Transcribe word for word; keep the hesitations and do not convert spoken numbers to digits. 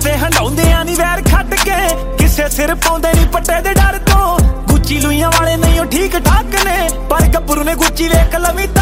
ਕਿਸੇ ਹੰਡਾਉਂਦਿਆਂ ਨੀ ਵੈਰ ਖੱਟ ਕੇ, ਕਿਸੇ ਸਿਰ ਪਾਉਂਦੇ ਨੀ ਪੱਟੇ ਦੇ ਡਰ ਤੋਂ। ਗੁੱਚੀ ਲੂਈਆਂ ਵਾਲੇ ਨਹੀਂ ਉਹ ਠੀਕ ਠਾਕ ਨੇ, ਪਰ ਗੱਭਰੂ ਨੇ ਗੁੱਚੀ ਵੇਖ ਲਵੀਂ